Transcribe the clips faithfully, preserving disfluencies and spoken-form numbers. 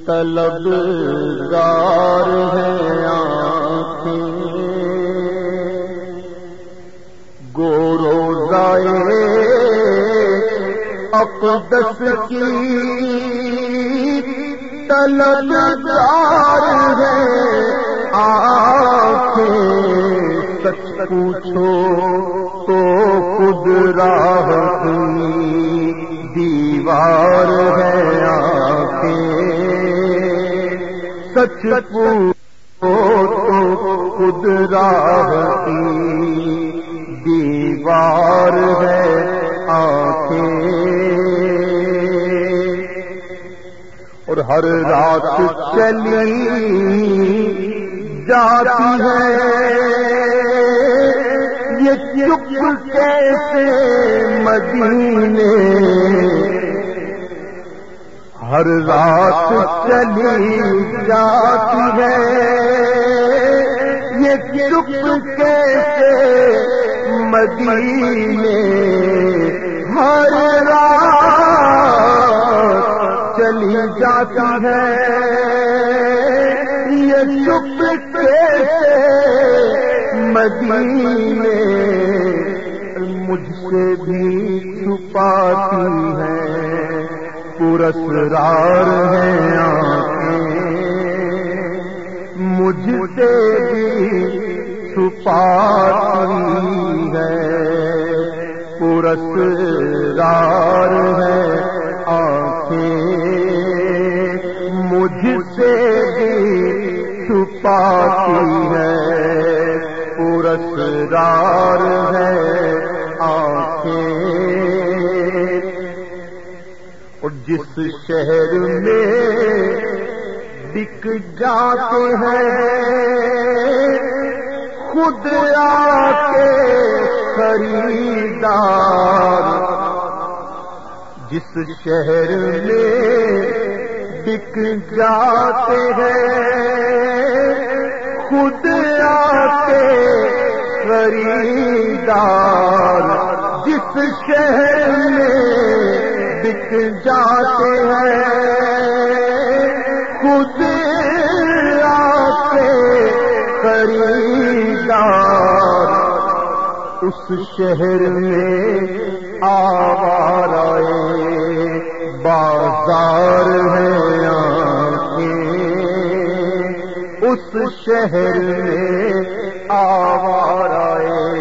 طلبگار ہیں آنکھیں گو روزائے اقدس کی طلبگار ہیں آنکھیں سچ پوچھو تو خود راہ کی دیوار ہے آنکھیں سچ پوچھو تو خود راہ کی دیوار ہے آنکھیں اور ہر رات چلی جاتی ہے یہ چپ کیسے مدینے ہر رات چلی جاتی ہے یہ چپ کیسے مدینے ہر رات چلی جاتی ہے یہ چپ کیسے مدینے مجھ سے بھی چھپاتی ہے پراسرار ہیں آنکھیں مجھ سے بھی چھپاتی ہے پراسرار ہے آنکھیں مجھ سے بھی چھپاتی ہے پراسرار ہے آنکھیں اور جس شہر میں بک جاتے ہیں خود آ کے خریدار جس شہر میں بک جاتے ہیں خود آ کے خریدار جس شہر میں بک جاتے ہیں خود آ کے خریدار اس شہر میں آوارہ بازار ہیں آنکھیں اس شہر میں آوارہ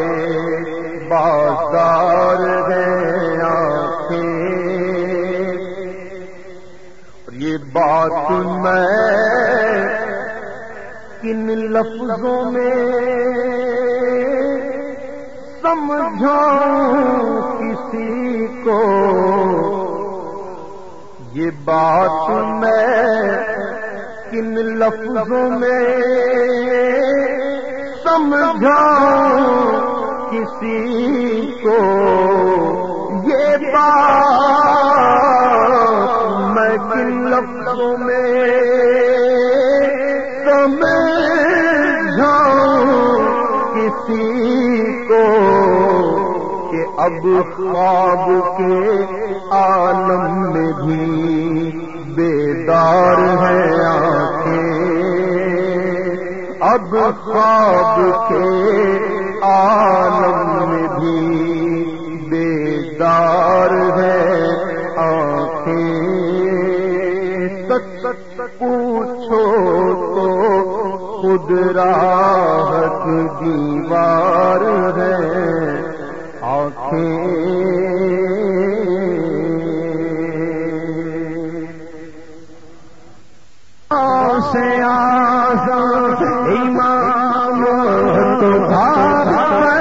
بازار ہیں آنکھیں اور یہ بات میں کن لفظوں میں سمجھاؤں کسی کو یہ بات میں کن لفظوں میں سمجھاؤں کسی کو یہ بات میں کن لفظوں میں سمجھاؤں کسی کو کہ اب خواب کے عالم میں بھی بیدار ہیں آنکھیں اب خواب کے عالم میں بھی بیدار ہیں آنکھیں سچ سچ پوچھو تو خود راحت دیوار ہے آنکھیں سے آزاد امام تو بھاگ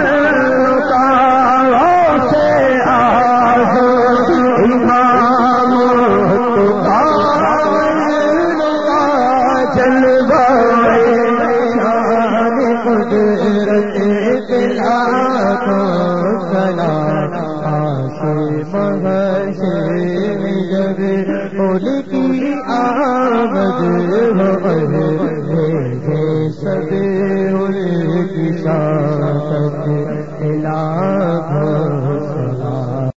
سے آزاد امام تو بھاگ جلوائے شان قدرت دلا کو سنا آسے مغشے جب ان کی آمد سب ان کی شان تک علاج